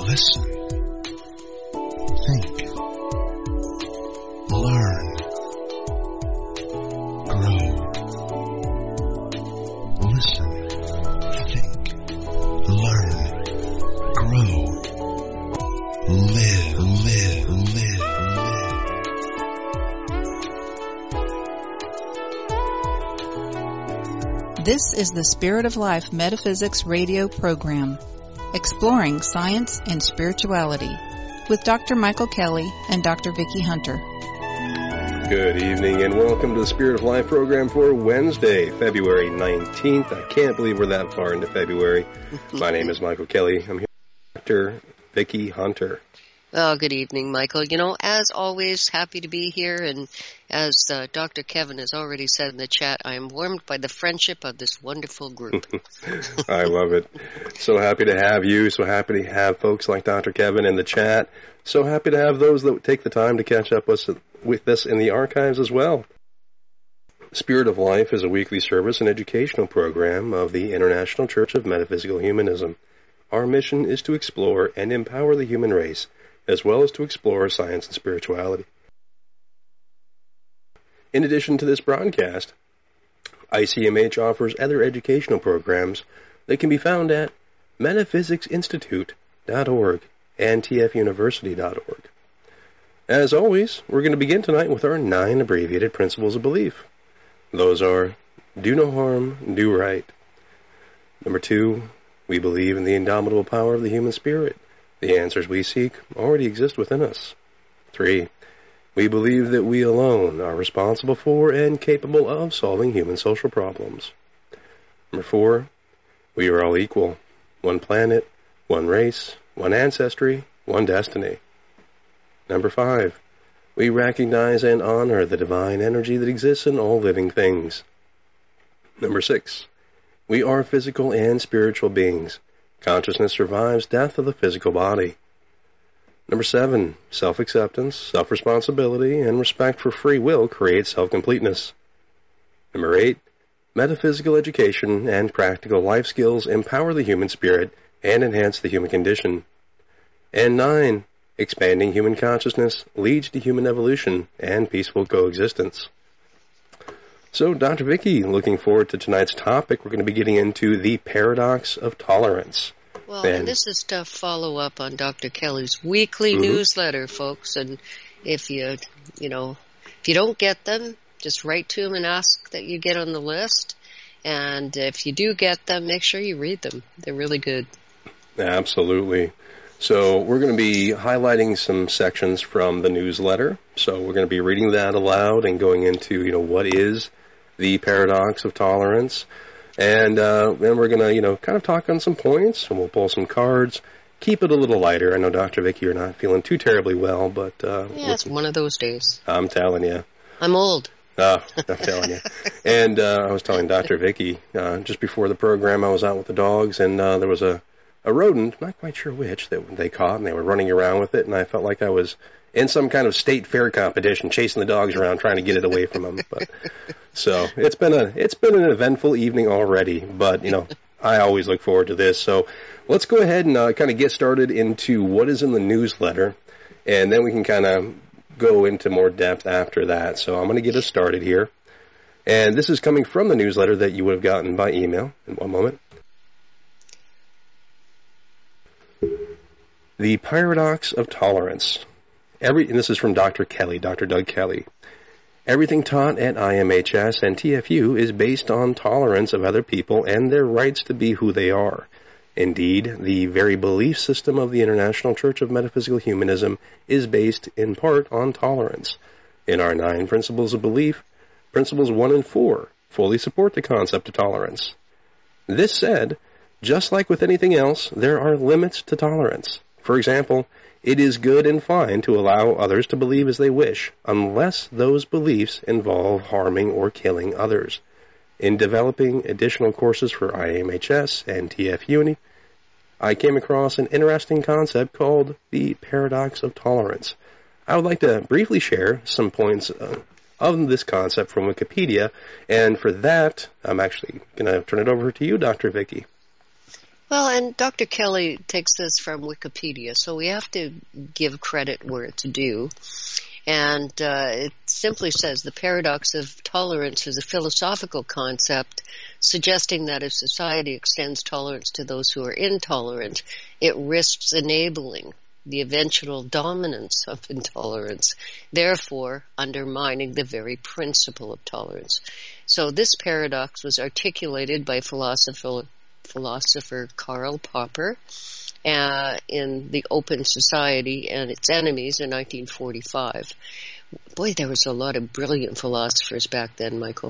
Listen. Think. Learn. Grow. Listen. Think. Learn. Grow. Live. This is the Spirit of Life Metaphysics radio program, exploring science and spirituality, with Dr. Michael Kelly and Dr. Vicki Hunter. Good evening and welcome to the Spirit of Life program for Wednesday, February 19th. I can't believe we're that far into February. My name is Michael Kelly. I'm here with Dr. Vicki Hunter. Oh, good evening, Michael. You know, as always, happy to be here. And as Dr. Kevin has already said in the chat, I am warmed by the friendship of this wonderful group. I love it. So happy to have you. So happy to have folks like Dr. Kevin in the chat. So happy to have those that take the time to catch up with us in the archives as well. Spirit of Life is a weekly service and educational program of the International Church of Metaphysical Humanism. Our mission is to explore and empower the human race, as well as to explore science and spirituality. In addition to this broadcast, ICMH offers other educational programs that can be found at metaphysicsinstitute.org and tfuniversity.org. As always, we're going to begin tonight with our 9 abbreviated principles of belief. Those are: do no harm, do right. Number 2, we believe in the indomitable power of the human spirit. The answers we seek already exist within us. 3, we believe that we alone are responsible for and capable of solving human social problems. Number 4, we are all equal. One planet, one race, one ancestry, one destiny. Number 5, we recognize and honor the divine energy that exists in all living things. Number 6, we are physical and spiritual beings. Consciousness survives death of the physical body. Number 7, self-acceptance, self-responsibility, and respect for free will create self-completeness. Number 8, metaphysical education and practical life skills empower the human spirit and enhance the human condition. And 9, expanding human consciousness leads to human evolution and peaceful coexistence. So, Dr. Vicki, looking forward to tonight's topic. We're going to be getting into the paradox of tolerance. Well, and this is to follow up on Dr. Kelly's weekly newsletter, folks. And if you don't get them, just write to him and ask that you get on the list. And if you do get them, make sure you read them. They're really good. Absolutely. So we're going to be highlighting some sections from the newsletter. So we're going to be reading that aloud and going into, what is the paradox of tolerance. And then we're going to, kind of talk on some points, and we'll pull some cards. Keep it a little lighter. I know, Dr. Vicki, you're not feeling too terribly well, but... it's one of those days. I'm telling you. I'm old. I'm telling you. And I was telling Dr. Vicki, just before the program, I was out with the dogs, and there was a rodent, not quite sure which, that they caught, and they were running around with it, and I felt like I was in some kind of state fair competition, chasing the dogs around, trying to get it away from them. But so it's been an eventful evening already. But I always look forward to this. So let's go ahead and kind of get started into what is in the newsletter, and then we can kind of go into more depth after that. So I'm going to get us started here, and this is coming from the newsletter that you would have gotten by email. In one moment. The paradox of tolerance. And this is from Dr. Kelly, Dr. Doug Kelly. Everything taught at IMHS and TFU is based on tolerance of other people and their rights to be who they are. Indeed, the very belief system of the International Church of Metaphysical Humanism is based in part on tolerance. In our 9 principles of belief, principles 1 and 4 fully support the concept of tolerance. This said, just like with anything else, there are limits to tolerance. For example, it is good and fine to allow others to believe as they wish, unless those beliefs involve harming or killing others. In developing additional courses for IMHS and TFU, I came across an interesting concept called the paradox of tolerance. I would like to briefly share some points of this concept from Wikipedia, and for that, I'm actually going to turn it over to you, Dr. Vicki. Well, and Dr. Kelly takes this from Wikipedia, so we have to give credit where it's due. And it simply says the paradox of tolerance is a philosophical concept suggesting that if society extends tolerance to those who are intolerant, it risks enabling the eventual dominance of intolerance, therefore undermining the very principle of tolerance. So this paradox was articulated by philosopher Karl Popper in The Open Society and Its Enemies in 1945. Boy, there was a lot of brilliant philosophers back then, Michael.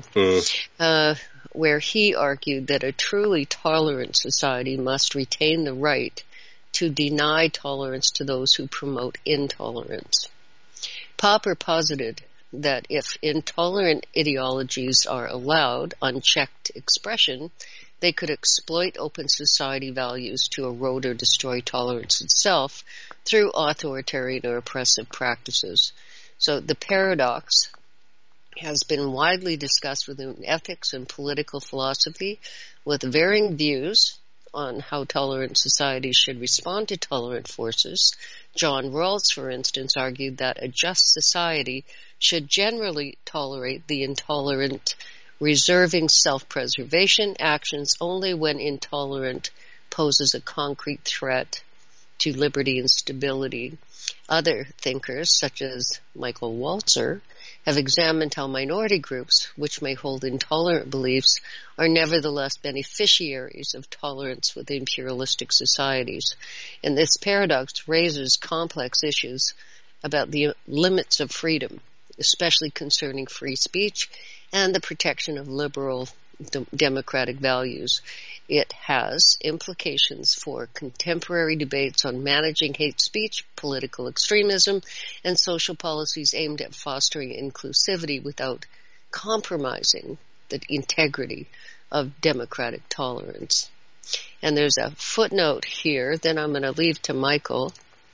Where he argued that a truly tolerant society must retain the right to deny tolerance to those who promote intolerance. Popper posited that if intolerant ideologies are allowed unchecked expression, they could exploit open society values to erode or destroy tolerance itself through authoritarian or oppressive practices. So the paradox has been widely discussed within ethics and political philosophy, with varying views on how tolerant societies should respond to tolerant forces. John Rawls, for instance, argued that a just society should generally tolerate the intolerant, reserving self-preservation actions only when intolerant poses a concrete threat to liberty and stability. Other thinkers, such as Michael Walzer, have examined how minority groups, which may hold intolerant beliefs, are nevertheless beneficiaries of tolerance within pluralistic societies. And this paradox raises complex issues about the limits of freedom, especially concerning free speech and the protection of liberal democratic values. It has implications for contemporary debates on managing hate speech, political extremism, and social policies aimed at fostering inclusivity without compromising the integrity of democratic tolerance. And there's a footnote here, then I'm going to leave to Michael,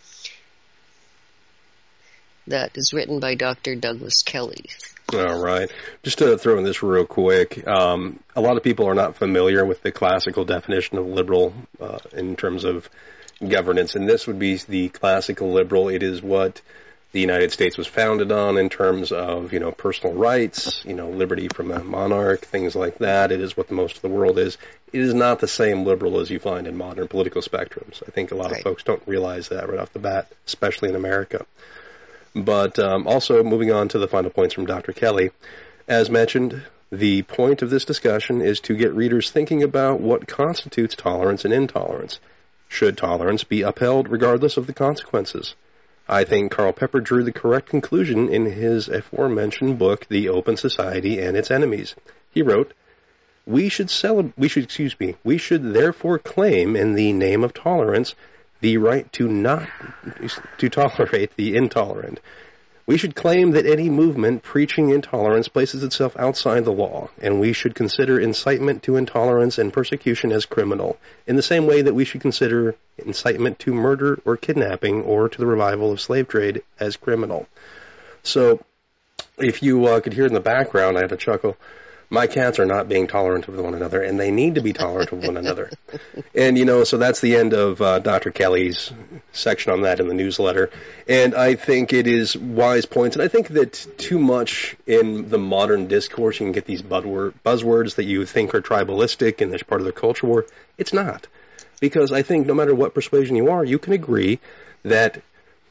that is written by Dr. Douglas Kelly. All right. Just to throw in this real quick, a lot of people are not familiar with the classical definition of liberal in terms of governance, and this would be the classical liberal. It is what the United States was founded on in terms of, personal rights, liberty from a monarch, things like that. It is what most of the world is. It is not the same liberal as you find in modern political spectrums. I think a lot of folks don't realize that right off the bat, especially in America. But also, moving on to the final points from Dr. Kelly, as mentioned, the point of this discussion is to get readers thinking about what constitutes tolerance and intolerance. Should tolerance be upheld regardless of the consequences? I think Karl Popper drew the correct conclusion in his aforementioned book, The Open Society and Its Enemies. He wrote, we should therefore claim in the name of tolerance the right to tolerate the intolerant. We should claim that any movement preaching intolerance places itself outside the law, and we should consider incitement to intolerance and persecution as criminal, in the same way that we should consider incitement to murder or kidnapping or to the revival of slave trade as criminal. So, if you could hear in the background, I have a chuckle. My cats are not being tolerant of one another, and they need to be tolerant of one another. And, so that's the end of Dr. Kelly's section on that in the newsletter. And I think it is wise points. And I think that too much in the modern discourse, you can get these buzzwords that you think are tribalistic and they're part of the culture war. It's not. Because I think no matter what persuasion you are, you can agree that,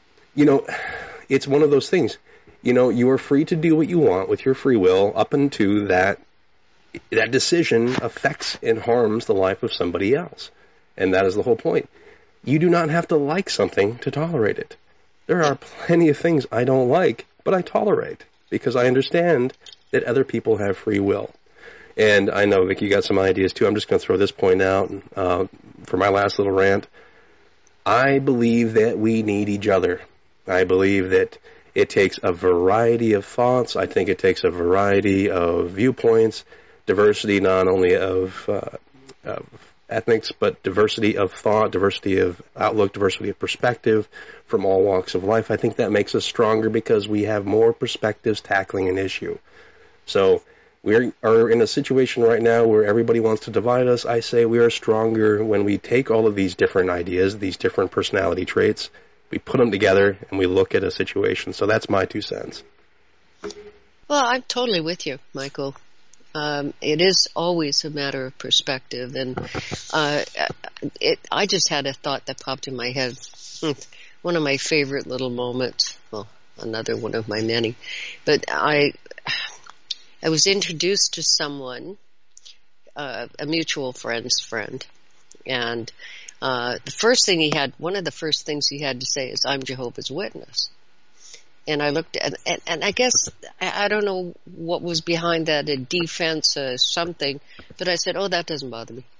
it's one of those things. You are free to do what you want with your free will up until that decision affects and harms the life of somebody else. And that is the whole point. You do not have to like something to tolerate it. There are plenty of things I don't like, but I tolerate because I understand that other people have free will. And I know, Vic, you got some ideas too. I'm just going to throw this point out for my last little rant. I believe that we need each other. I believe that it takes a variety of thoughts. I think it takes a variety of viewpoints, diversity not only of ethnics, but diversity of thought, diversity of outlook, diversity of perspective from all walks of life. I think that makes us stronger because we have more perspectives tackling an issue. So We are in a situation right now where everybody wants to divide us. I say we are stronger when we take all of these different ideas, these different personality traits, we put them together, and we look at a situation. So that's my 2 cents. Well, I'm totally with you, Michael. It is always a matter of perspective, and I just had a thought that popped in my head. One of my favorite little moments, well, another one of my many, but I was introduced to someone, a mutual friend's friend, and one of the first things he had to say is, "I'm Jehovah's Witness." And I looked at, and I guess, I don't know what was behind that, a defense, something, but I said, "Oh, that doesn't bother me."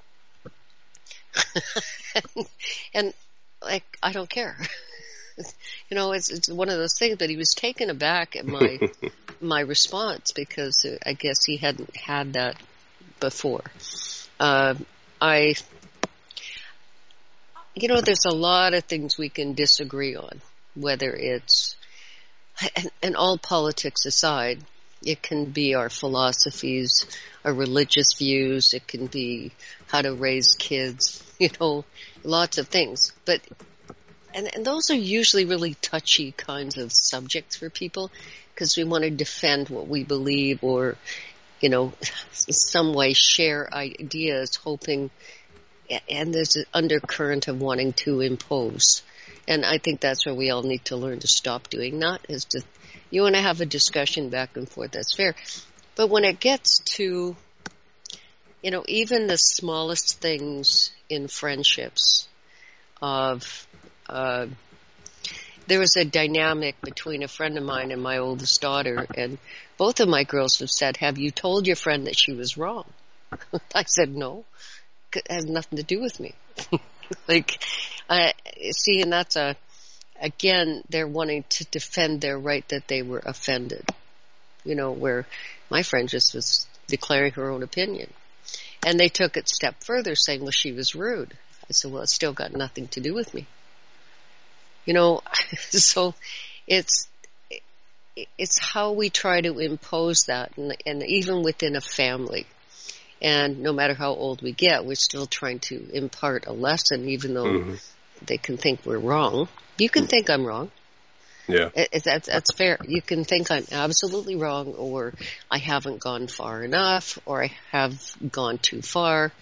and like, I don't care. It's one of those things, but he was taken aback at my response, because I guess he hadn't had that before. There's a lot of things we can disagree on, whether it's, and all politics aside, it can be our philosophies, our religious views, it can be how to raise kids, lots of things. But and those are usually really touchy kinds of subjects for people, because we want to defend what we believe, or, some way share ideas, hoping, and there's an undercurrent of wanting to impose. And I think that's where we all need to learn to stop doing that, is to, you want to have a discussion back and forth, that's fair. But when it gets to, even the smallest things in friendships there was a dynamic between a friend of mine and my oldest daughter, and both of my girls have said, "Have you told your friend that she was wrong?" I said, "No, it has nothing to do with me." And that's again, they're wanting to defend their right that they were offended, where my friend just was declaring her own opinion. And they took it a step further, saying, "Well, she was rude." I said, "Well, it's still got nothing to do with me." So it's how we try to impose that, and even within a family. And no matter how old we get, we're still trying to impart a lesson, even though they can think we're wrong. You can think I'm wrong. Yeah. That's fair. You can think I'm absolutely wrong, or I haven't gone far enough, or I have gone too far.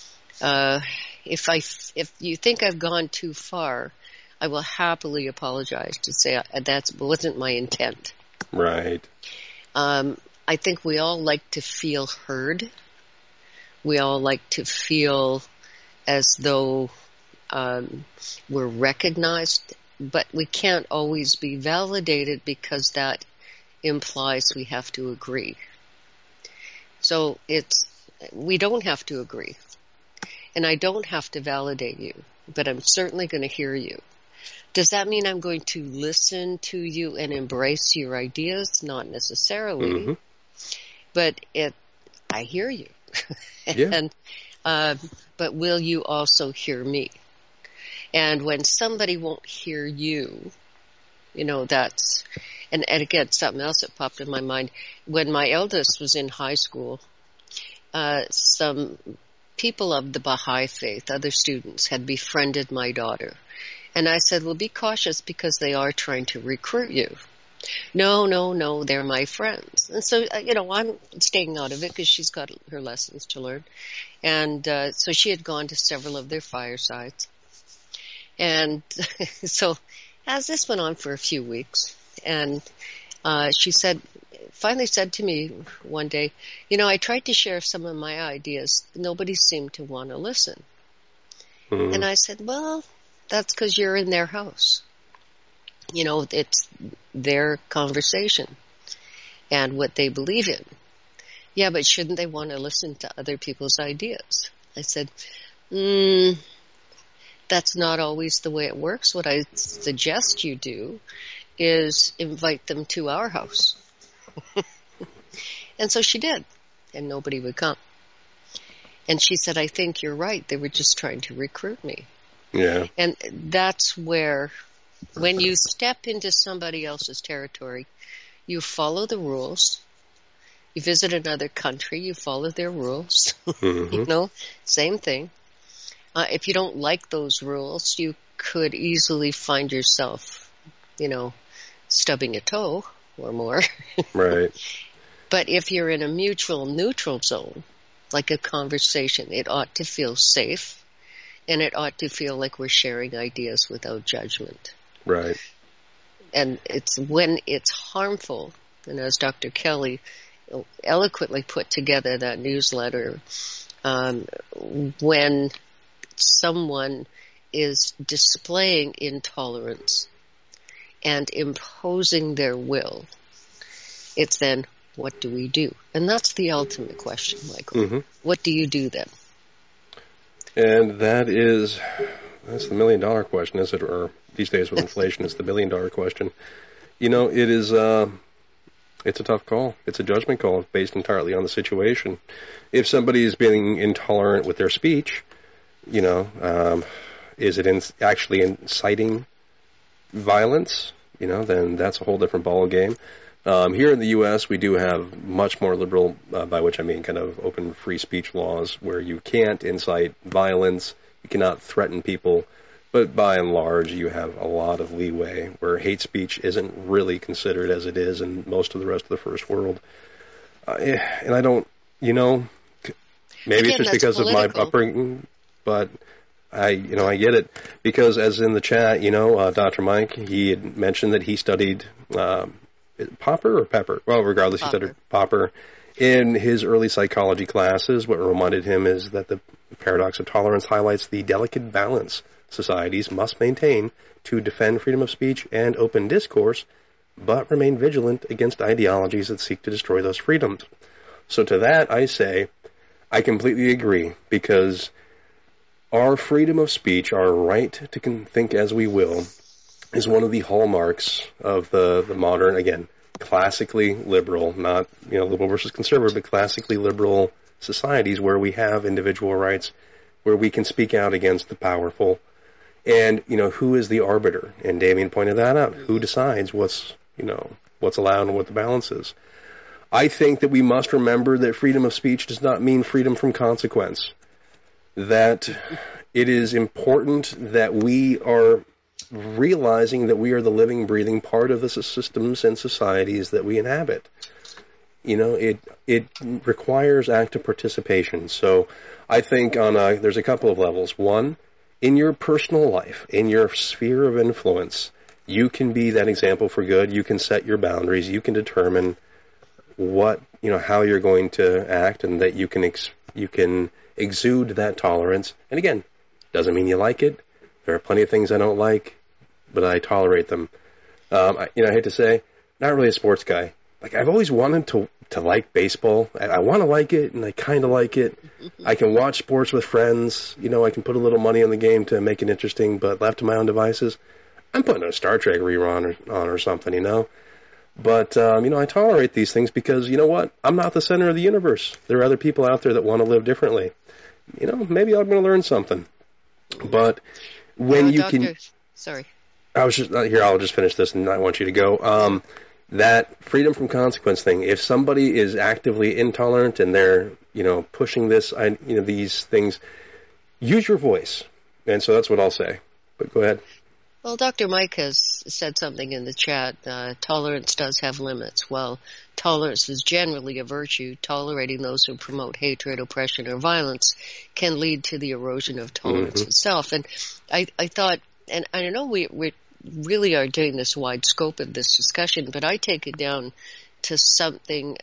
If you think I've gone too far, I will happily apologize to say that wasn't my intent. Right. I think we all like to feel heard. We all like to feel as though we're recognized, but we can't always be validated, because that implies we have to agree. So we don't have to agree. And I don't have to validate you, but I'm certainly going to hear you. Does that mean I'm going to listen to you and embrace your ideas? Not necessarily. But I hear you. Yeah. But will you also hear me? And when somebody won't hear you, that's, and again, something else that popped in my mind. When my eldest was in high school, some people of the Baha'i faith, other students, had befriended my daughter. And I said, "Well, be cautious, because they are trying to recruit you." No, they're my friends. And so, I'm staying out of it, because she's got her lessons to learn. And so she had gone to several of their firesides. And so as this went on for a few weeks, and she finally said to me one day, "I tried to share some of my ideas. Nobody seemed to want to listen." And I said, "Well, that's because you're in their house. It's their conversation and what they believe in." "Yeah, but shouldn't they want to listen to other people's ideas?" I said, that's not always the way it works. What I suggest you do is invite them to our house. And so she did, and nobody would come. And she said, "I think you're right. They were just trying to recruit me." Yeah. And that's where, when you step into somebody else's territory, you follow the rules, You visit another country, you follow their rules. Mm-hmm. Same thing. If you don't like those rules, you could easily find yourself, stubbing a toe or more. Right. But if you're in a mutual neutral zone, like a conversation, it ought to feel safe, and it ought to feel like we're sharing ideas without judgment. Right. And it's when it's harmful, and as Dr. Kelly eloquently put together that newsletter, when someone is displaying intolerance and imposing their will, it's then, what do we do? And that's the ultimate question, Michael. Mm-hmm. What do you do then? And that's the $1 million question, is it? Or these days with inflation, it's the $1 billion question. It is, it's a tough call. It's a judgment call based entirely on the situation. If somebody is being intolerant with their speech, is it actually inciting violence? Then that's a whole different ball game. Here in the U.S., we do have much more liberal, by which I mean kind of open free speech laws where you can't incite violence, you cannot threaten people, but by and large you have a lot of leeway where hate speech isn't really considered as it is in most of the rest of the first world. And I don't, maybe it's just because of my upbringing, but I get it. Because as in the chat, Dr. Mike, he had mentioned that he studied Popper or Pepper? Well, regardless, Popper. He studied Popper in his early psychology classes. What reminded him is that the paradox of tolerance highlights the delicate balance societies must maintain to defend freedom of speech and open discourse, but remain vigilant against ideologies that seek to destroy those freedoms. So to that, I say, I completely agree, because our freedom of speech, our right to think as we will, is one of the hallmarks of the modern, again, classically liberal, not, liberal versus conservative, but classically liberal societies where we have individual rights, where we can speak out against the powerful. And, who is the arbiter? And Damien pointed that out. Who decides what's allowed and what the balance is? I think that we must remember that freedom of speech does not mean freedom from consequence. That it is important that we are realizing that we are the living, breathing part of the systems and societies that we inhabit. It requires active participation. So I think there's a couple of levels. One, in your personal life, in your sphere of influence, you can be that example for good. You can set your boundaries. You can determine how you're going to act, and that you can exude that tolerance. And again, doesn't mean you like it. There are plenty of things I don't like, but I tolerate them. I hate to say, not really a sports guy. Like, I've always wanted to like baseball. I want to like it, and I kind of like it. I can watch sports with friends. I can put a little money on the game to make it interesting, but left to my own devices, I'm putting a Star Trek rerun on or something, But, I tolerate these things because, you know what? I'm not the center of the universe. There are other people out there that want to live differently. Maybe I'm going to learn something. But when Sorry. I'll just finish this and I want you to go. That freedom from consequence thing, if somebody is actively intolerant and they're, pushing these things, use your voice. And so that's what I'll say. But go ahead. Well, Dr. Mike has said something in the chat. Tolerance does have limits. Well, tolerance is generally a virtue. Tolerating those who promote hatred, oppression, or violence can lead to the erosion of tolerance itself. And I thought, and I know we really are doing this wide scope of this discussion, but I take it down to something,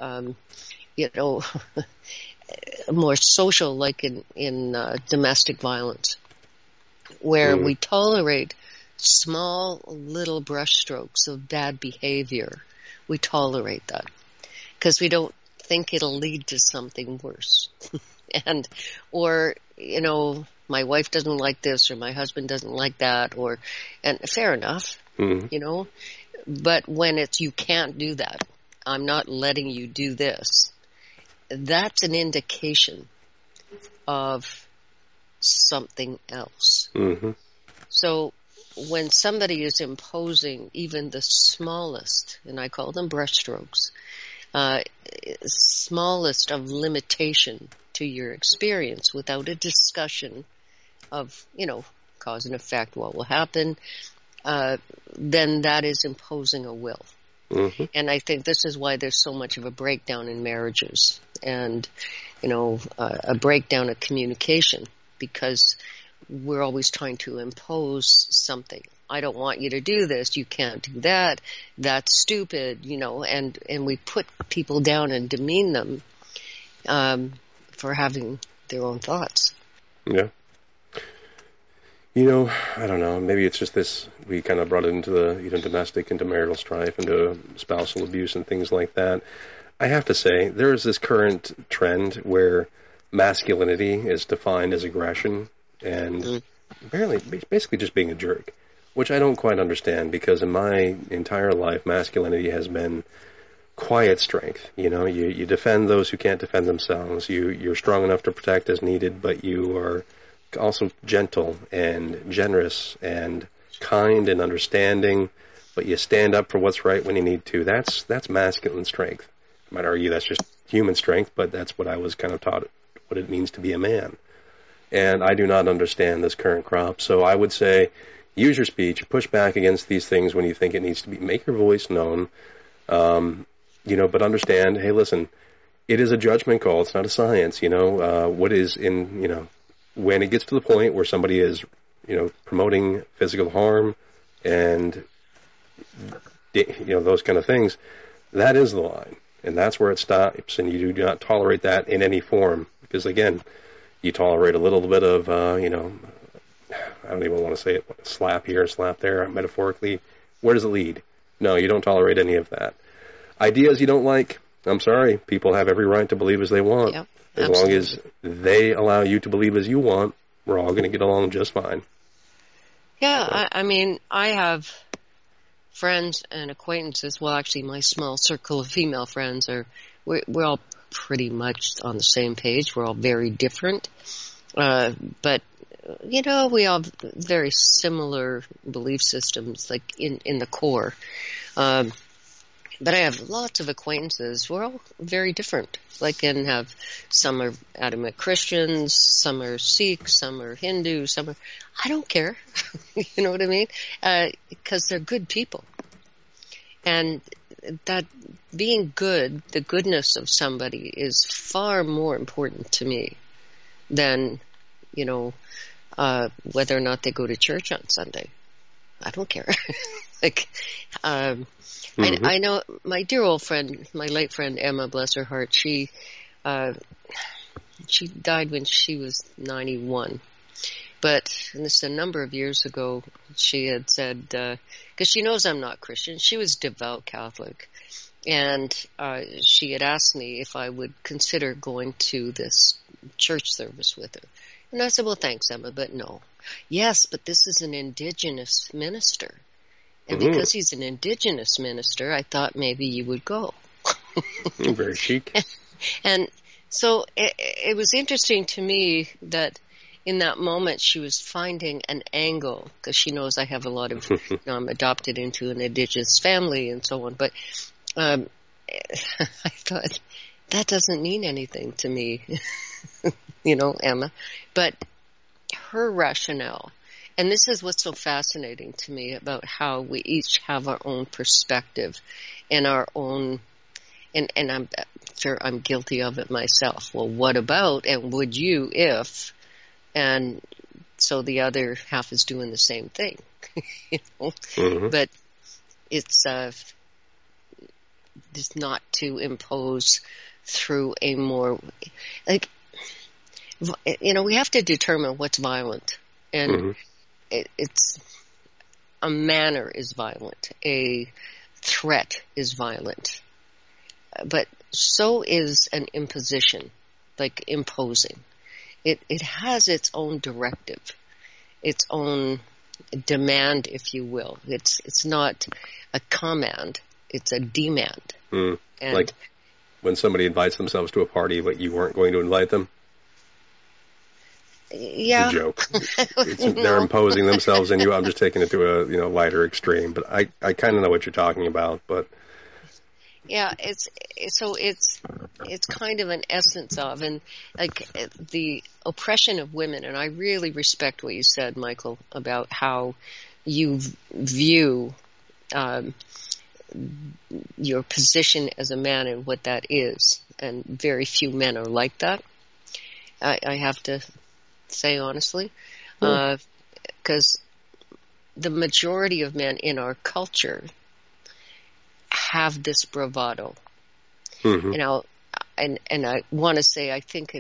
more social, like in domestic violence, where we tolerate small little brushstrokes of bad behavior. We tolerate that because we don't think it'll lead to something worse. Or my wife doesn't like this, or my husband doesn't like that, and fair enough, but when it's, you can't do that, I'm not letting you do this, that's an indication of something else. So when somebody is imposing even the smallest, and I call them brushstrokes, smallest of limitation to your experience without a discussion of, cause and effect, what will happen, then that is imposing a will. Mm-hmm. And I think this is why there's so much of a breakdown in marriages and, a breakdown of communication, because we're always trying to impose something. I don't want you to do this. You can't do that. That's stupid, and we put people down and demean them for having their own thoughts. Yeah. I don't know. Maybe it's just this. We kind of brought it into the domestic, into marital strife, into spousal abuse and things like that. I have to say, there is this current trend where masculinity is defined as aggression and basically just being a jerk, which I don't quite understand, because in my entire life, masculinity has been quiet strength. You defend those who can't defend themselves. You're strong enough to protect as needed, but you are also gentle and generous and kind and understanding, but you stand up for what's right when you need to. That's masculine strength. I might argue that's just human strength, but that's what I was kind of taught what it means to be a man. And I do not understand this current crop. So I would say, use your speech, push back against these things when you think it needs to be, make your voice known, but understand, hey, listen, it is a judgment call. It's not a science, what is in, when it gets to the point where somebody is, promoting physical harm and, those kind of things, that is the line. And that's where it stops. And you do not tolerate that in any form. Because, again, you tolerate a little bit of, I don't even want to say it, slap here, slap there, metaphorically. Where does it lead? No, you don't tolerate any of that. Ideas you don't like, I'm sorry, people have every right to believe as they want. Yep, as long as they allow you to believe as you want, we're all going to get along just fine. Yeah, I have friends and acquaintances. Well, actually, my small circle of female friends we're all pretty much on the same page. We're all very different. But, we all have very similar belief systems, like in the core. But I have lots of acquaintances. We're all very different. Some are adamant Christians, some are Sikhs, some are Hindu, I don't care. You know what I mean? Because they're good people. And that being good, the goodness of somebody is far more important to me than, whether or not they go to church on Sunday. I don't care. I know my dear old friend, my late friend Emma, bless her heart, she died when she was 91. But, and this is a number of years ago, she had said, because she knows I'm not Christian, she was devout Catholic, and she had asked me if I would consider going to this church service with her. And I said, well, thanks, Emma, but no. Yes, but this is an Indigenous minister. And because he's an Indigenous minister, I thought maybe you would go. Very chic. And so it was interesting to me that in that moment she was finding an angle, because she knows I have a lot of, I'm adopted into an Indigenous family and so on. But I thought, that doesn't mean anything to me, Emma. But her rationale, and this is what's so fascinating to me about how we each have our own perspective and our own, and I'm sure I'm guilty of it myself. Well, what about, and would you if, and so the other half is doing the same thing, But it's just not to impose through a more, we have to determine what's violent, and it's a manner is violent, a threat is violent, but so is an imposition, like imposing. It has its own directive, its own demand, if you will. It's not a command, it's a demand. And like when somebody invites themselves to a party but you weren't going to invite them? Yeah. It's a joke. They're imposing themselves on you. I'm just taking it to a lighter extreme, but I kind of know what you're talking about. But Yeah, it's kind of an essence of, and like the oppression of women. And I really respect what you said, Michael, about how you view your position as a man and what that is. And very few men are like that. I have to say honestly, because the majority of men in our culture have this bravado, Mm-hmm. you know, and I want to say I think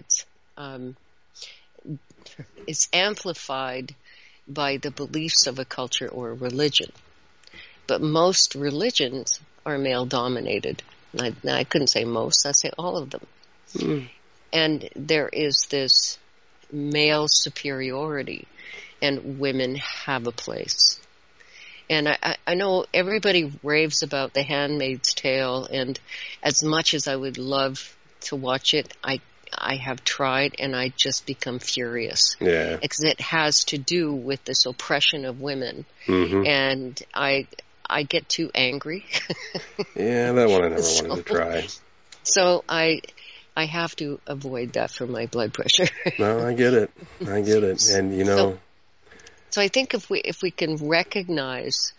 it's amplified by the beliefs of a culture or a religion, but most religions are male dominated. I couldn't say most; I say all of them, and there is this male superiority, and women have a place. And I know everybody raves about The Handmaid's Tale, and as much as I would love to watch it, I have tried, and I just become furious. Yeah. Because it has to do with this oppression of women, Mm-hmm. and I get too angry. Yeah, that one I never wanted to try. So I have to avoid that for my blood pressure. No, I get it. And you know, so I think if we can recognize,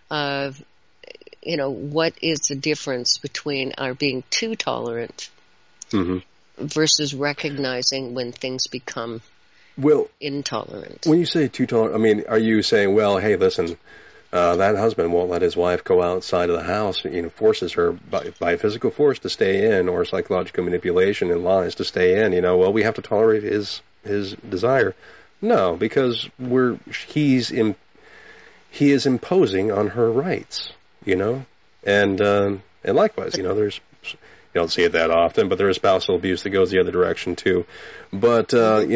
what is the difference between our being too tolerant mm-hmm. versus recognizing when things become intolerant. When you say too tolerant, I mean, are you saying, well, hey, listen, that husband won't let his wife go outside of the house, forces her by physical force to stay in, or psychological manipulation and lies to stay in, well, we have to tolerate his desire. No, because he is imposing on her rights, and likewise, there's, you don't see it that often, but there is spousal abuse that goes the other direction too. But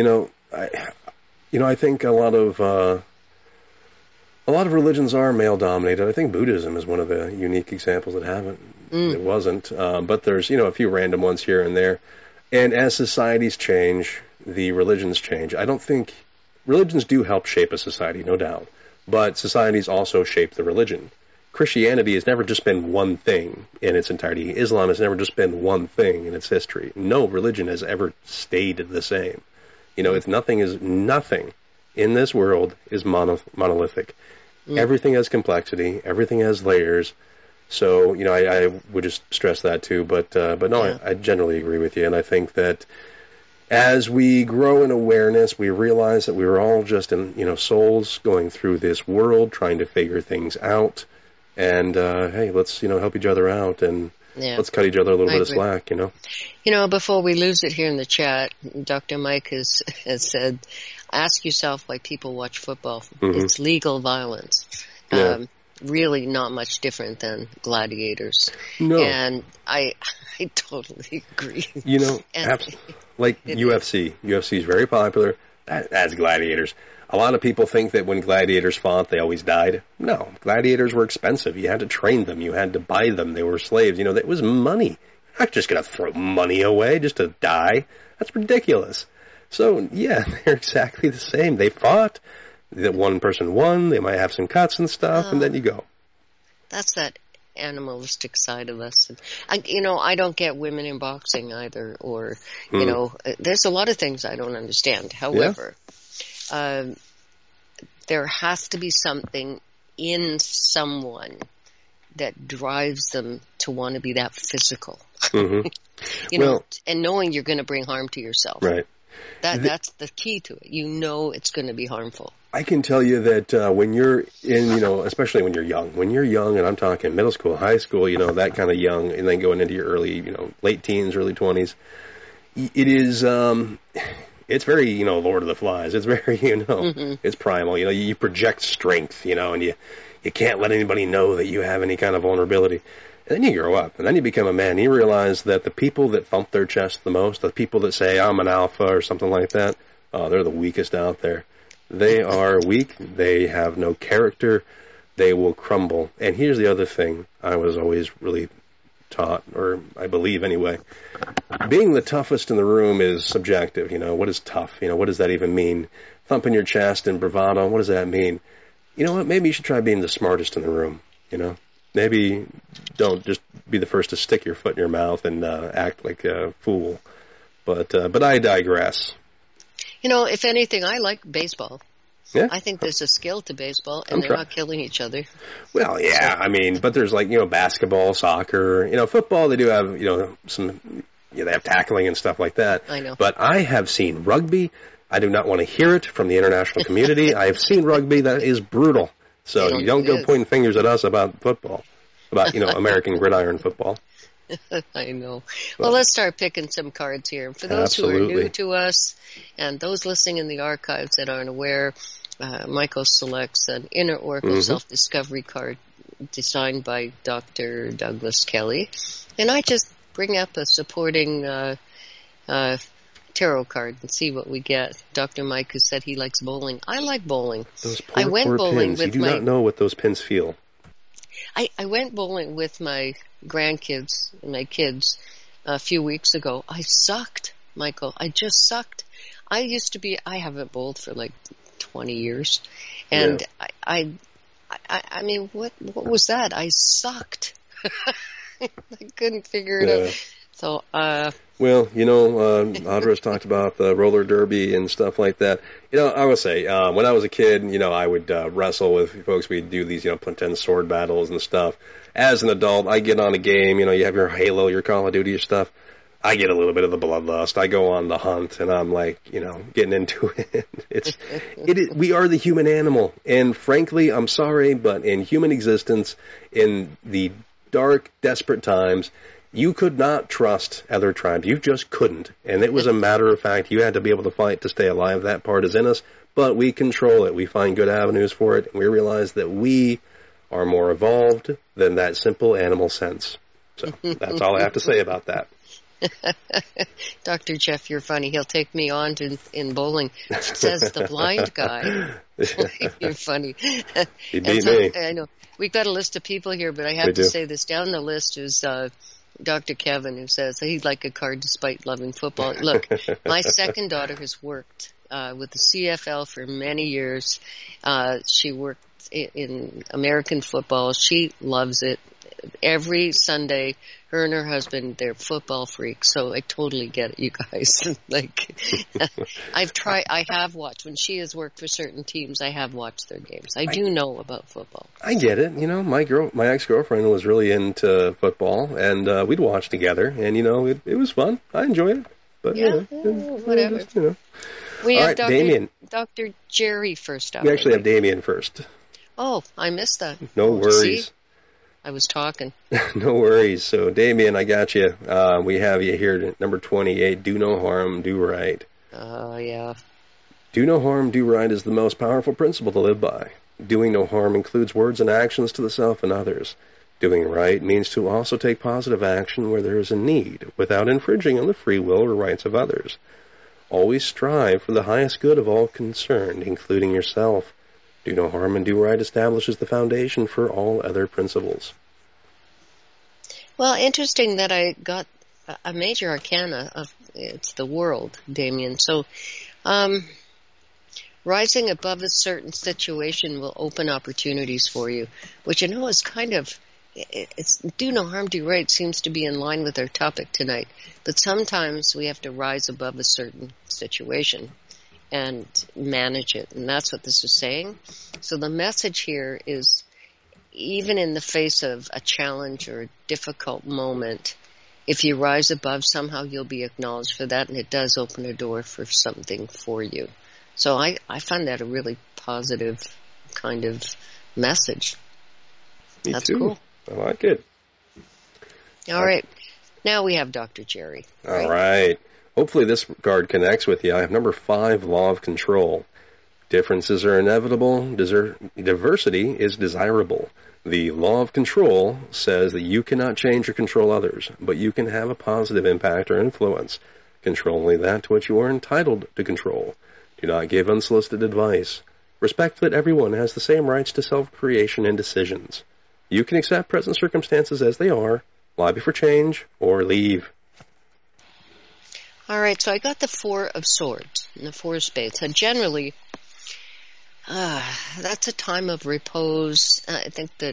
I think a lot of religions are male dominated. I think Buddhism is one of the unique examples that haven't. It wasn't, but there's a few random ones here and there. And as societies change, the religions change. I don't think religions do help shape a society, no doubt, but societies also shape the religion. Christianity has never just been one thing in its entirety. Islam has never just been one thing in its history. No religion has ever stayed the same. It's nothing in this world is monolithic. Everything has complexity. Everything has layers. So, I would just stress that too. But no, yeah. I generally agree with you. And I think that as we grow in awareness, we realize that we were all just souls going through this world, trying to figure things out. And, hey, let's, help each other out, and let's cut each other a little bit of slack, Before we lose it here in the chat, Dr. Mike has said, ask yourself why people watch football. Mm-hmm. It's legal violence. Yeah. Really not much different than gladiators. No. And I totally agree. Like UFC. UFC is very popular. That's gladiators. A lot of people think that when gladiators fought, they always died. No, gladiators were expensive. You had to train them. You had to buy them. They were slaves. It was money. You're not just going to throw money away just to die. That's ridiculous. So, yeah, they're exactly the same. They fought. That one person won. They might have some cuts and stuff, and then you go. That's that animalistic side of us. And I don't get women in boxing either, or, there's a lot of things I don't understand. However, there has to be something in someone that drives them to want to be that physical. Mm-hmm. And knowing you're going to bring harm to yourself. Right. That's the key to it. It's going to be harmful. I can tell you that when you're in, especially when you're young, and I'm talking middle school, high school, that kind of young, and then going into your early, late teens, early 20s, it is, it's very, Lord of the Flies. It's very, mm-hmm. It's primal. You project strength, and you can't let anybody know that you have any kind of vulnerability. And then you grow up, and then you become a man. You realize that the people that thump their chest the most, the people that say, I'm an alpha or something like that, they're the weakest out there. They are weak. They have no character. They will crumble. And here's the other thing I was always really taught, or I believe anyway. Being the toughest in the room is subjective. What is tough? What does that even mean? Thumping your chest and bravado, what does that mean? You know what? Maybe you should try being the smartest in the room, maybe don't just be the first to stick your foot in your mouth and act like a fool. But I digress. If anything, I like baseball. Yeah. I think there's a skill to baseball, and they're not killing each other. Well, yeah, I mean, but there's like, basketball, soccer, football, they do have, some, they have tackling and stuff like that. I know. But I have seen rugby. I do not want to hear it from the international community. I have seen rugby that is brutal. So you don't go pointing fingers at us about football, about, American gridiron football. I know. Well, let's start picking some cards here. For those who are new to us and those listening in the archives that aren't aware, Michael selects an Inner Oracle Self-Discovery card designed by Dr. Douglas Kelly. And I just bring up a supporting tarot card and see what we get. Dr. Mike, who said he likes bowling. I like bowling. Those poor bowling pins. You do not know what those pins feel. I went bowling with my grandkids and my kids a few weeks ago. I sucked, Michael. I just sucked. I haven't bowled for like 20 years. And I mean, what was that? I sucked. I couldn't figure it out. So, well, Audra's talked about the roller derby and stuff like that. I would say, when I was a kid, I would wrestle with folks. We'd do these, pretend sword battles and stuff. As an adult, I get on a game, you have your Halo, your Call of Duty, your stuff. I get a little bit of the bloodlust. I go on the hunt, and I'm like, getting into it. We are the human animal. And frankly, I'm sorry, but in human existence, in the dark, desperate times, you could not trust other tribes. You just couldn't. And it was a matter of fact, you had to be able to fight to stay alive. That part is in us, but we control it. We find good avenues for it, and we realize that we are more evolved than that simple animal sense. So that's all I have to say about that. Dr. Jeff, you're funny. He'll take me on in bowling. Says the blind guy. You're funny. He beat me. I know. We've got a list of people here, but I have to say this. Down the list is Dr. Kevin, who says he'd like a card despite loving football. Look, my second daughter has worked with the CFL for many years. She worked in American football. She loves it. Every Sunday, her and her husband, they're football freaks, so I totally get it, you guys. I have watched, when she has worked for certain teams, I have watched their games. I do know about football. I get it. My ex-girlfriend was really into football, and we'd watch together, and, it was fun. I enjoyed it. But, whatever. Just, We All have right, Dr. Jerry first up. We actually have Damien first. Oh, I missed that. No worries. See? I was talking. No worries. So, Damien, I got you. We have you here at number 28, Do No Harm, Do Right. Oh, yeah. Do no harm, do right is the most powerful principle to live by. Doing no harm includes words and actions to the self and others. Doing right means to also take positive action where there is a need, without infringing on the free will or rights of others. Always strive for the highest good of all concerned, including yourself. Do no harm and do right establishes the foundation for all other principles. Well, interesting that I got a major arcana of it's the world, Damien. So, rising above a certain situation will open opportunities for you, which is kind of, it's do no harm, do right seems to be in line with our topic tonight. But sometimes we have to rise above a certain situation and manage it. And that's what this is saying. So the message here is, even in the face of a challenge or a difficult moment, if you rise above, somehow you'll be acknowledged for that, and it does open a door for something for you. So I find that a really positive kind of message. Me That's too. Cool. I like it. All right. Now we have Dr. Jerry. Right? All right. Hopefully this card connects with you. I have number 5, Law of Control. Differences are inevitable. Diversity is desirable. The law of control says that you cannot change or control others, but you can have a positive impact or influence. Control only that to which you are entitled to control. Do not give unsolicited advice. Respect that everyone has the same rights to self-creation and decisions. You can accept present circumstances as they are, lobby for change, or leave. All right, so I got the 4 of Swords and the 4 of Spades. And generally, that's a time of repose. I think that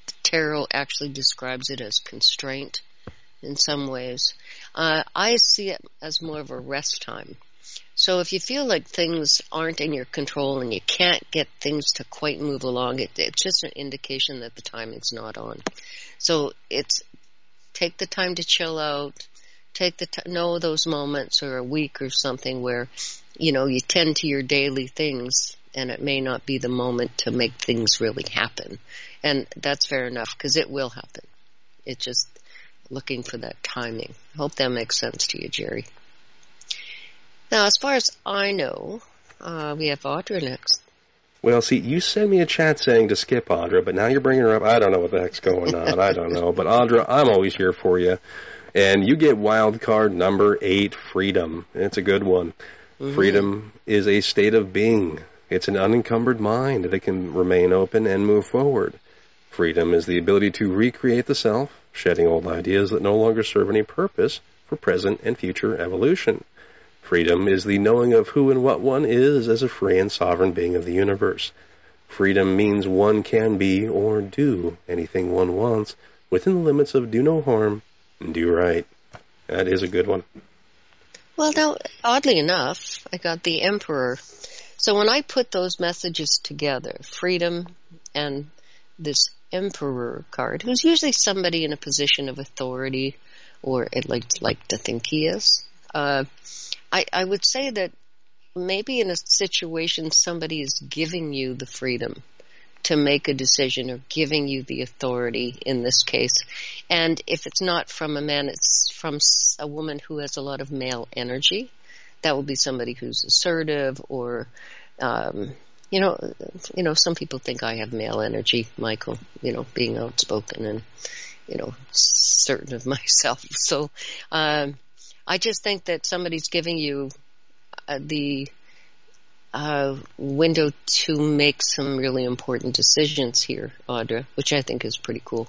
tarot actually describes it as constraint in some ways. I see it as more of a rest time. So if you feel like things aren't in your control and you can't get things to quite move along, it's just an indication that the timing's not on. So it's take the time to chill out, know those moments or a week or something where, you tend to your daily things and it may not be the moment to make things really happen. And that's fair enough because it will happen. It's just looking for that timing. I hope that makes sense to you, Jerry. Now, as far as I know, we have Audra next. Well, see, you sent me a chat saying to skip Audra, but now you're bringing her up. I don't know what the heck's going on. I don't know. But Audra, I'm always here for you. And you get wild card number 8, freedom. It's a good one. Mm-hmm. Freedom is a state of being. It's an unencumbered mind that can remain open and move forward. Freedom is the ability to recreate the self, shedding old ideas that no longer serve any purpose for present and future evolution. Freedom is the knowing of who and what one is as a free and sovereign being of the universe. Freedom means one can be or do anything one wants within the limits of do no harm and do right. That is a good one. Well, now, oddly enough, I got the Emperor. So when I put those messages together, freedom and this Emperor card, who's usually somebody in a position of authority, or I'd like to think he is, I would say that maybe in a situation somebody is giving you the freedom to make a decision or giving you the authority in this case. And if it's not from a man, it's from a woman who has a lot of male energy. That would be somebody who's assertive or, some people think I have male energy, Michael, being outspoken and, certain of myself. So, I just think that somebody's giving you the window to make some really important decisions here, Audra, which I think is pretty cool.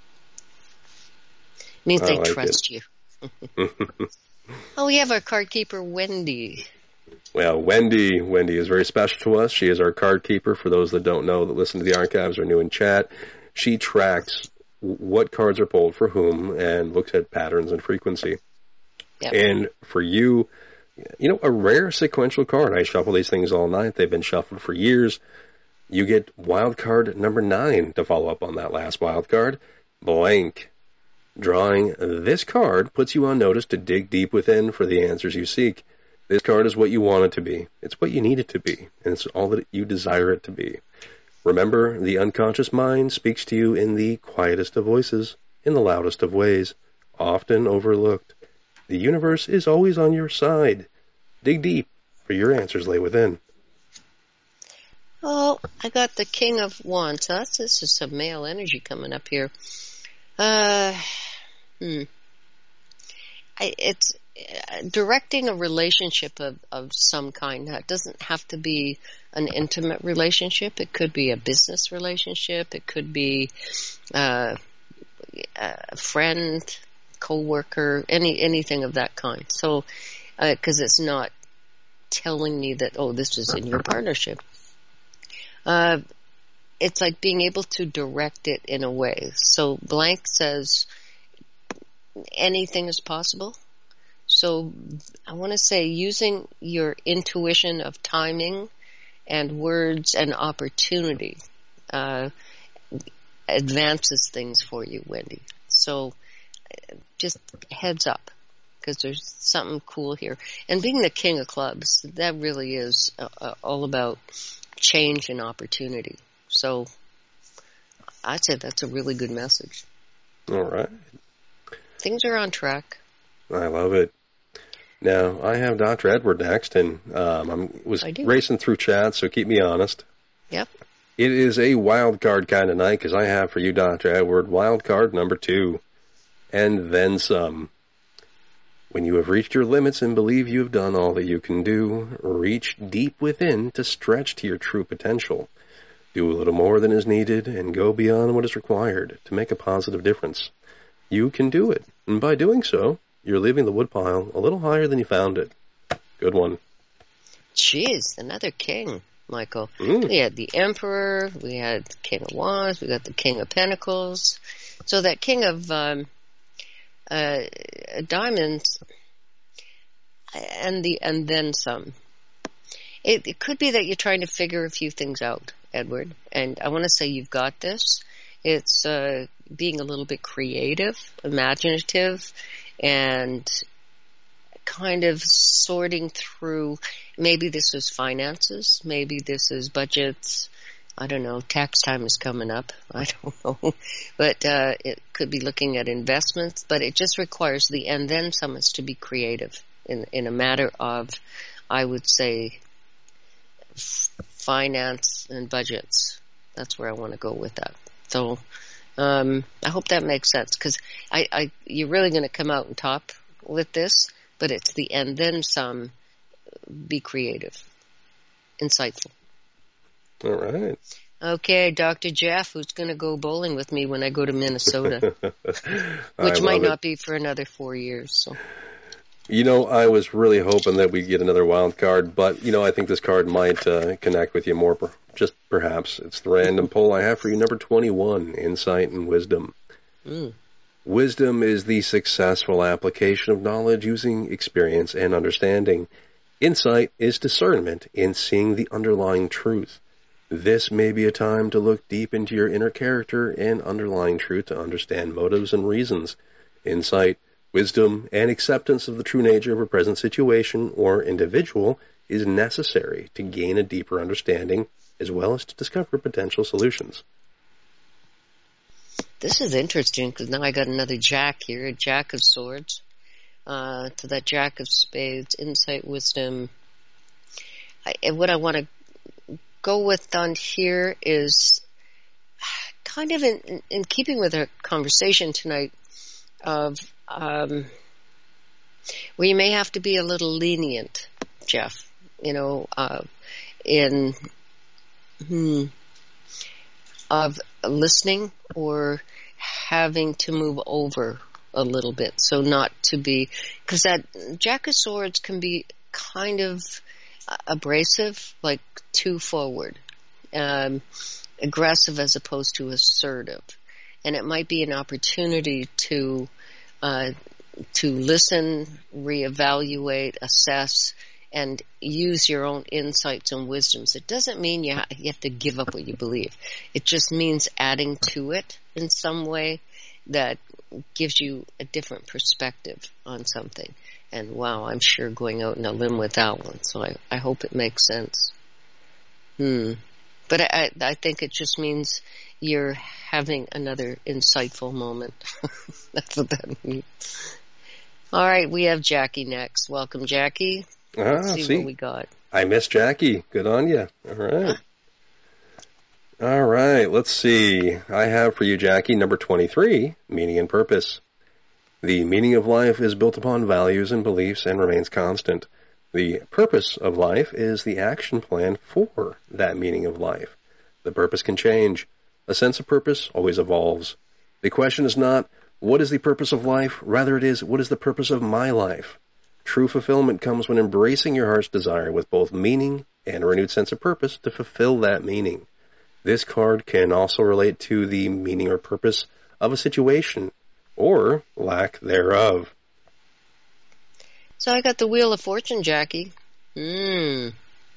It means they trust you. Oh, we have our card keeper, Wendy. Well, Wendy is very special to us. She is our card keeper. For those that don't know, that listen to the archives or new in chat, she tracks what cards are pulled for whom and looks at patterns and frequency. Yep. And for you, a rare sequential card. I shuffle these things all night. They've been shuffled for years. You get wild card number 9 to follow up on that last wild card. Blank. Drawing this card puts you on notice to dig deep within for the answers you seek. This card is what you want it to be. It's what you need it to be. And it's all that you desire it to be. Remember, the unconscious mind speaks to you in the quietest of voices, in the loudest of ways, often overlooked. The universe is always on your side. Dig deep, for your answers lay within. Oh, I got the King of Wands. This is some male energy coming up here. It's directing a relationship of some kind. It doesn't have to be an intimate relationship. It could be a business relationship. It could be a friend, co-worker, anything of that kind. So, because it's not telling me that, this is in your partnership. It's like being able to direct it in a way. So blank says anything is possible. So I want to say using your intuition of timing and words and opportunity advances things for you, Wendy. So just heads up, because there's something cool here. And being the King of Clubs, that really is all about change and opportunity. So I'd say that's a really good message. All right. Things are on track. I love it. Now, I have Dr. Edward next, and I was racing through chat, so keep me honest. Yep. It is a wild card kind of night, because I have for you, Dr. Edward, wild card number 2, and then some. When you have reached your limits and believe you have done all that you can do, reach deep within to stretch to your true potential. Do a little more than is needed and go beyond what is required to make a positive difference. You can do it, and by doing so, you're leaving the woodpile a little higher than you found it. Good one. Jeez, another king. Michael. We had the Emperor, we had the King of Wands, we got the King of Pentacles. So that King of Diamonds, and then some. It could be that you're trying to figure a few things out, Edward. And I want to say you've got this. It's being a little bit creative, imaginative, and kind of sorting through. Maybe this is finances. Maybe this is budgets. I don't know. Tax time is coming up. I don't know. But it could be looking at investments. But it just requires the and then some is to be creative in a matter of, I would say, finance and budgets. That's where I want to go with that. So I hope that makes sense, because you're really going to come out on top with this, but it's the and then some. Be creative, insightful. All right. Okay, Dr. Jeff, who's going to go bowling with me when I go to Minnesota, which might not be for another 4 years. So. You know, I was really hoping that we'd get another wild card, but, you know, I think this card might connect with you more, just perhaps. It's the random poll I have for you, number 21, Insight and Wisdom. Wisdom is the successful application of knowledge using experience and understanding. Insight is discernment in seeing the underlying truth. This may be a time to look deep into your inner character and underlying truth to understand motives and reasons. Insight, wisdom, and acceptance of the true nature of a present situation or individual is necessary to gain a deeper understanding as well as to discover potential solutions. This is interesting because now I got another Jack here, a Jack of Swords. To that Jack of Spades, Insight, Wisdom. What I want to go with on here is kind of in keeping with our conversation tonight of where you may have to be a little lenient, Jeff, you know, of listening or having to move over a little bit, so not to be, because that Jack of Swords can be kind of abrasive, like too forward, aggressive as opposed to assertive, and it might be an opportunity to listen, reevaluate, assess, and use your own insights and wisdoms. It doesn't mean you have to give up what you believe. It just means adding to it in some way that gives you a different perspective on something. And wow, I'm sure going out on a limb with that one. So I hope it makes sense. But I think it just means you're having another insightful moment. That's what that means. All right, we have Jackie next. Welcome, Jackie. Let's see what we got. I miss Jackie. Good on you. All right. All right, let's see. I have for you, Jackie, number 23, Meaning and Purpose. The meaning of life is built upon values and beliefs and remains constant. The purpose of life is the action plan for that meaning of life. The purpose can change. A sense of purpose always evolves. The question is not, what is the purpose of life? Rather it is, what is the purpose of my life? True fulfillment comes when embracing your heart's desire with both meaning and a renewed sense of purpose to fulfill that meaning. This card can also relate to the meaning or purpose of a situation, or lack thereof. So I got the Wheel of Fortune, Jackie. The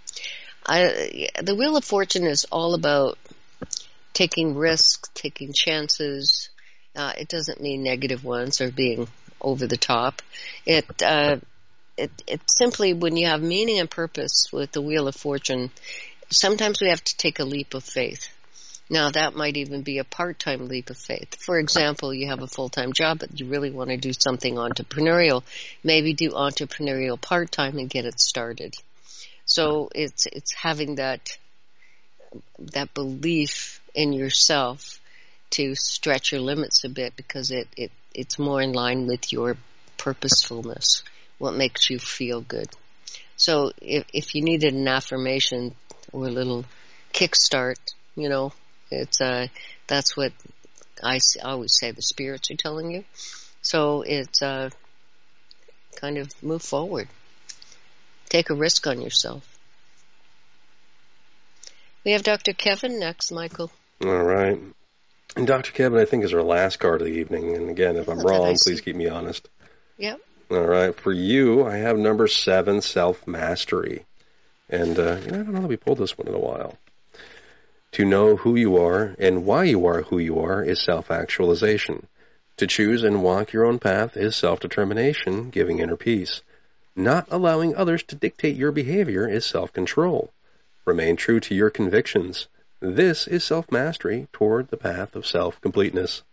Wheel of Fortune is all about taking risks, taking chances. It doesn't mean negative ones or being over the top. It simply, when you have meaning and purpose with the Wheel of Fortune, sometimes we have to take a leap of faith. Now, that might even be a part-time leap of faith. For example, you have a full-time job, but you really want to do something entrepreneurial. Maybe do entrepreneurial part-time and get it started. So it's having that belief in yourself to stretch your limits a bit, because it's more in line with your purposefulness, what makes you feel good. So if you needed an affirmation or a little kickstart, you know, it's that's what I always say the spirits are telling you. So it's kind of move forward. Take a risk on yourself. We have Dr. Kevin next, Michael. All right. And Dr. Kevin, I think, is our last card of the evening. And again, if I'm wrong, please keep me honest. Yep. All right. For you, I have number 7, self-mastery. And I don't know that we pulled this one in a while. To know who you are and why you are who you are is self-actualization. To choose and walk your own path is self-determination, giving inner peace. Not allowing others to dictate your behavior is self-control. Remain true to your convictions. This is self-mastery toward the path of self-completeness.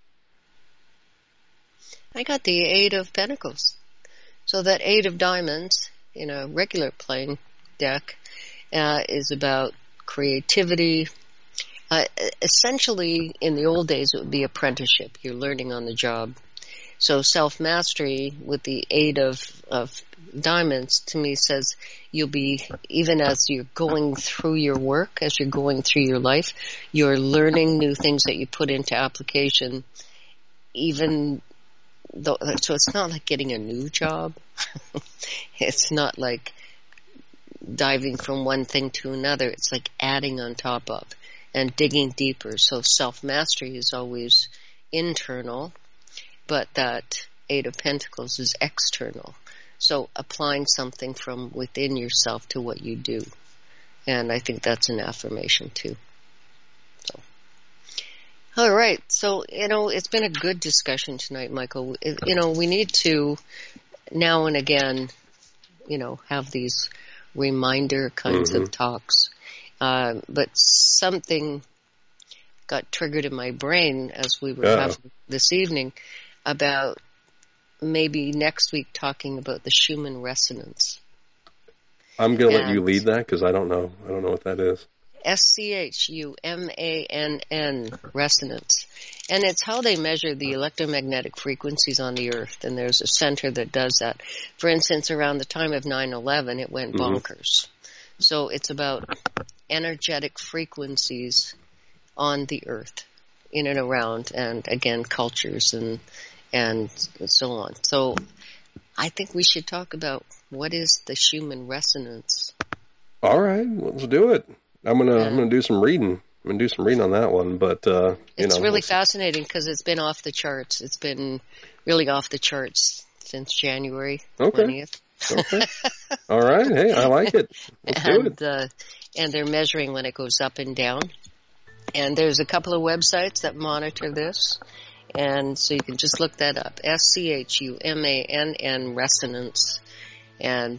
I got the 8 of Pentacles. So that 8 of Diamonds in a regular playing deck is about creativity. Essentially, in the old days, it would be apprenticeship. You're learning on the job. So self-mastery with the 8 of Diamonds, to me, says you'll be, even as you're going through your work, as you're going through your life, you're learning new things that you put into application, even though, so it's not like getting a new job. It's not like diving from one thing to another. It's like adding on top of and digging deeper. So self-mastery is always internal, but that 8 of Pentacles is external. So applying something from within yourself to what you do. And I think that's an affirmation too. So, all right. So, it's been a good discussion tonight, Michael. We need to now and again, have these reminder kinds of talks. But something got triggered in my brain as we were having this evening about maybe next week talking about the Schumann resonance. I'm going to let you lead that because I don't know. I don't know what that is. SCHUMANN, resonance. And it's how they measure the electromagnetic frequencies on the Earth. And there's a center that does that. For instance, around the time of 9/11, it went bonkers. So it's about energetic frequencies on the Earth, in and around, and again, cultures and so on. So I think we should talk about what is the Schumann resonance. All right, let's do it. I'm gonna do some reading. I'm gonna do some reading on that one, but it's really fascinating because it's been off the charts. It's been really off the charts since January 20th. Okay. All right. Hey, I like it. Let's do it. And they're measuring when it goes up and down. And there's a couple of websites that monitor this. And so you can just look that up. SCHUMANN resonance. And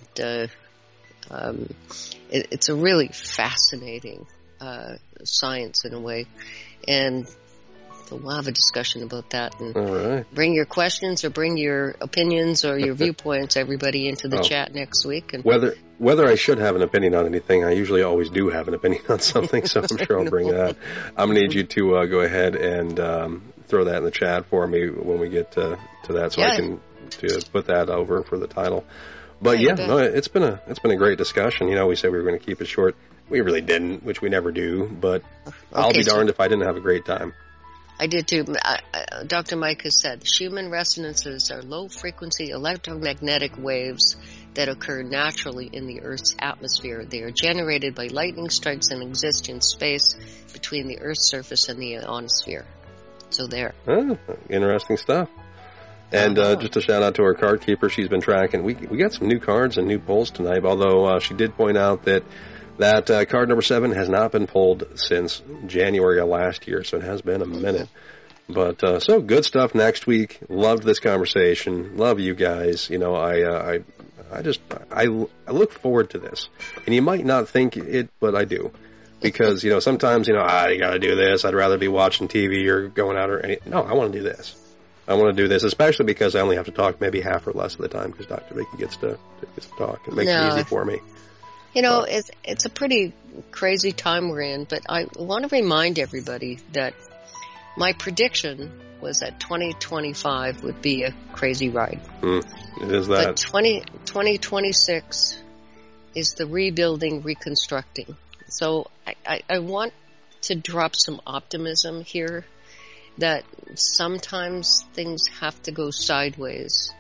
it's a really fascinating science in a way. And so we'll have a discussion about that. And all right. Bring your questions or bring your opinions or your viewpoints, everybody, into the chat next week. And whether I should have an opinion on anything, I usually always do have an opinion on something, so I'm sure I'll bring that. I'm going to need you to go ahead and throw that in the chat for me when we get to that, so I can put that over for the title. But it's been a great discussion. We said we were going to keep it short. We really didn't, which we never do. But I'll be darned if I didn't have a great time. I did too. Dr. Mike has said Schumann resonances are low-frequency electromagnetic waves that occur naturally in the Earth's atmosphere. They are generated by lightning strikes and exist in space between the Earth's surface and the ionosphere. So there. Interesting stuff. And just a shout out to our card keeper. She's been tracking. We got some new cards and new pulls tonight, although she did point out that card number 7 has not been pulled since January of last year, so it has been a minute. But so good stuff next week. Loved this conversation. Love you guys. I look forward to this. And you might not think it, but I do. Because, sometimes, you got to do this. I'd rather be watching TV or going out or anything. No, I want to do this. I want to do this, especially because I only have to talk maybe half or less of the time because Dr. Vicky gets to talk. It makes it easy for me. It's a pretty crazy time we're in, but I want to remind everybody that my prediction was that 2025 would be a crazy ride. It is that. But 2026 is the rebuilding, reconstructing. So I want to drop some optimism here that sometimes things have to go sideways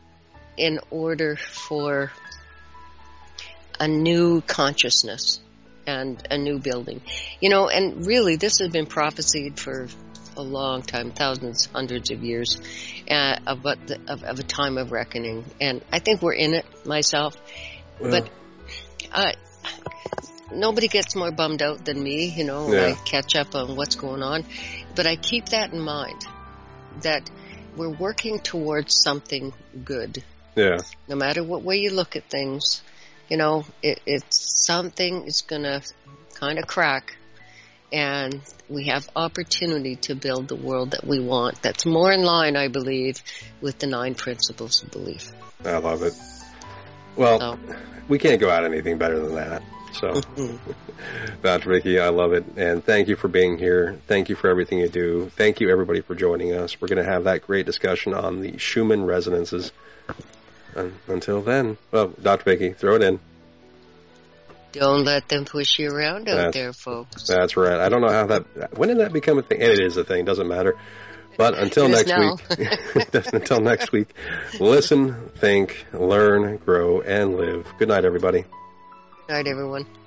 in order for a new consciousness and a new building. And really this has been prophesied for a long time, thousands, hundreds of years, of a time of reckoning. And I think we're in it, myself. Well, but nobody gets more bummed out than me, when I catch up on what's going on. But I keep that in mind, that we're working towards something good. Yeah. No matter what way you look at things, it's something is going to kind of crack, and we have opportunity to build the world that we want. That's more in line, I believe, with the 9 principles of belief. I love it. Well, we can't go out anything better than that. So, Dr. Vicki, I love it. And thank you for being here. Thank you for everything you do. Thank you, everybody, for joining us. We're going to have that great discussion on the Schumann resonances. Until then, well, Dr. Vicki, throw it in. Don't let them push you around out there, folks. That's right. I don't know how when did that become a thing? And it is a thing, doesn't matter. But until next week, until next week, listen, think, learn, grow, and live. Good night, everybody. Good night, everyone.